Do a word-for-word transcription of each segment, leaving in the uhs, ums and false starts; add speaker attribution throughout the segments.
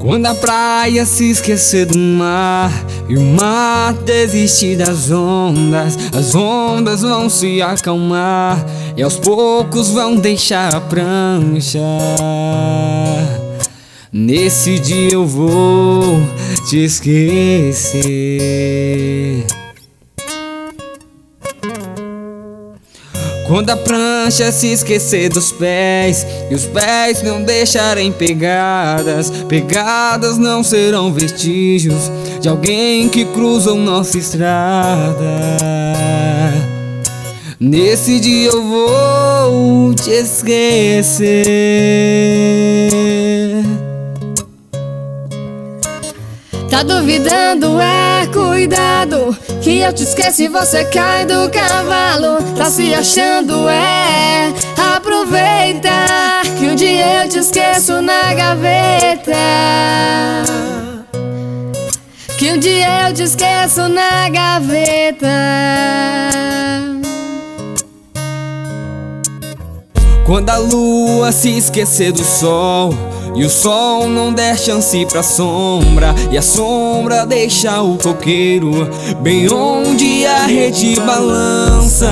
Speaker 1: Quando a praia se esquecer do mar e o mar desistir das ondas, as ondas vão se acalmar e aos poucos vão deixar a prancha. Nesse dia eu vou te esquecer. Quando a prancha se esquecer dos pés e os pés não deixarem pegadas, pegadas não serão vestígios de alguém que cruzou nossa estrada. Nesse dia eu vou te esquecer.
Speaker 2: Tá duvidando? É, cuidado, que eu te esqueço e você cai do cavalo. Tá se achando? É, aproveita, que um dia eu te esqueço na gaveta. Que um dia eu te esqueço na gaveta.
Speaker 1: Quando a lua se esquecer do sol e o sol não der chance pra sombra, e a sombra deixa o coqueiro bem onde a rede balança,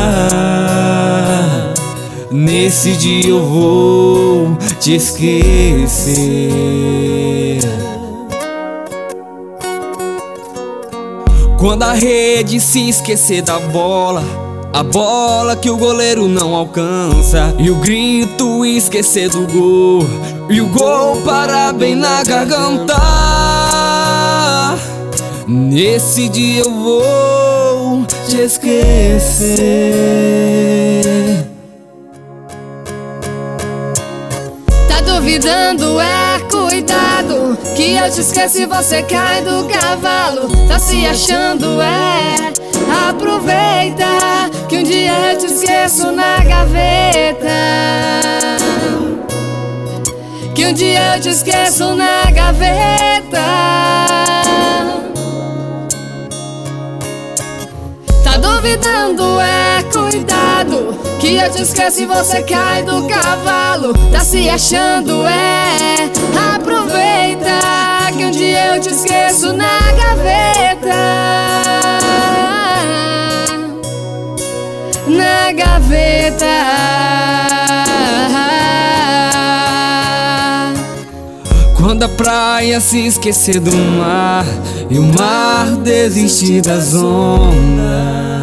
Speaker 1: nesse dia eu vou te esquecer. Quando a rede se esquecer da bola, a bola que o goleiro não alcança, e o grito esquecer do gol, e o gol parar bem na garganta, nesse dia eu vou te esquecer.
Speaker 2: Tá duvidando? É, cuidado, que eu te esqueço e você cai do cavalo. Tá se achando? É, aproveita, que um dia eu te esqueço na gaveta. Que um dia eu te esqueço na gaveta. Tá duvidando? É, cuidado, que eu te esqueço e você cai do cavalo. Tá se achando? É, aproveita, que um dia eu te esqueço na gaveta. Na gaveta.
Speaker 1: Quando a praia se esquecer do mar e o mar desistir das ondas,